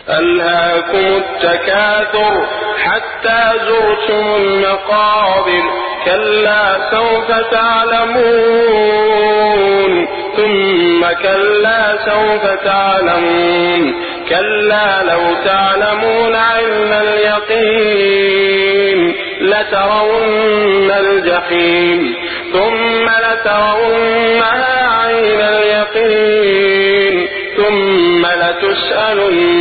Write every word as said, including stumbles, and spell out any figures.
ألهاكم التكاثر حتى زرتم المقابر كلا سوف تعلمون ثم كلا سوف تعلمون كلا لو تعلمون علم اليقين لترون الجحيم ثم لترونها عين اليقين ثم لتسألن